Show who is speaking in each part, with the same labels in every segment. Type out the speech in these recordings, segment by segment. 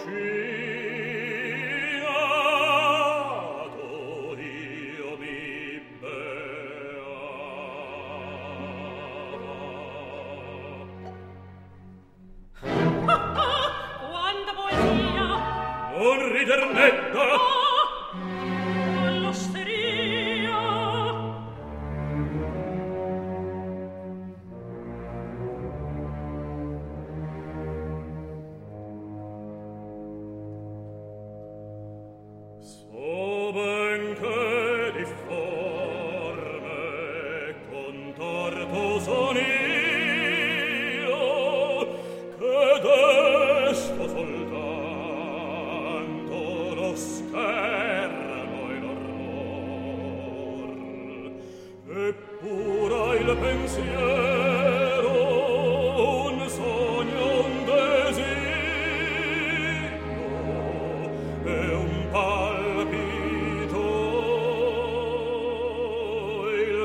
Speaker 1: io mi
Speaker 2: Quanta poesia!
Speaker 1: non rider netta!
Speaker 2: All'osteria!
Speaker 1: So ben che difforme contorto son io, che desto soltanto lo scherno e l'orror, eppure il pensiero un sogno, un desiderio e un palpito il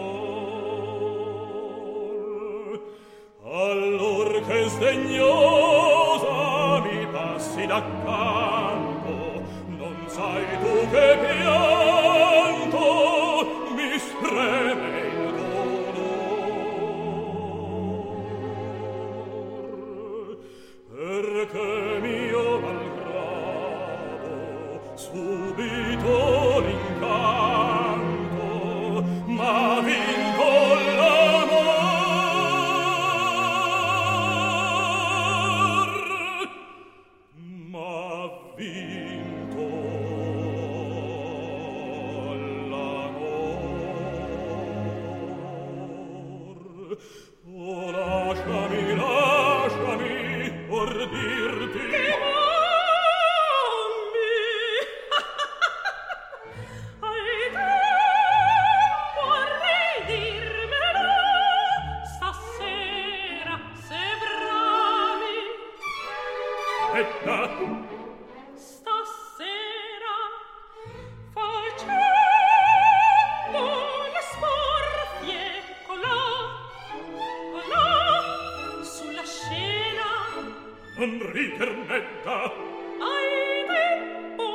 Speaker 1: cor. Allor che sdegnosa mi passi d'accanto, non sai tu che pianto mi spreme il dolor, perché mio malgrado subito l'incanto m'ha vinto l'amor, m'ha vinto l'amor. Oh, lasciami, lasciami, or dirti
Speaker 2: Che mammi! Hai tempo a ridirmelo stasera, se bravi.
Speaker 1: Etta,
Speaker 2: Stasera, facendo le sporfie colà, sulla scena.
Speaker 1: non rider netta,
Speaker 2: Hai tempo,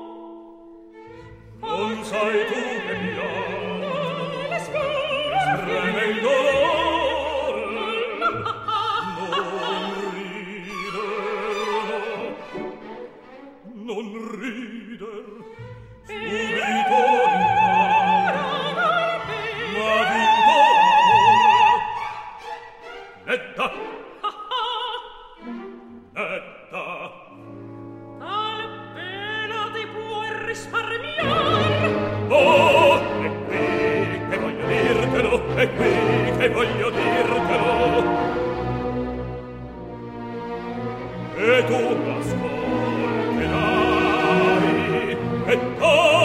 Speaker 1: non sai tu che pianto
Speaker 2: le sporfie
Speaker 1: spreme il dolor, non rider, subito l'incanto m'ha vinto l'amor. Netta, netta,
Speaker 2: Tal pena ti puoi risparmiar.
Speaker 1: oh, è qui che voglio dirtelo, è qui che voglio dirtelo. E tu ascolterai, e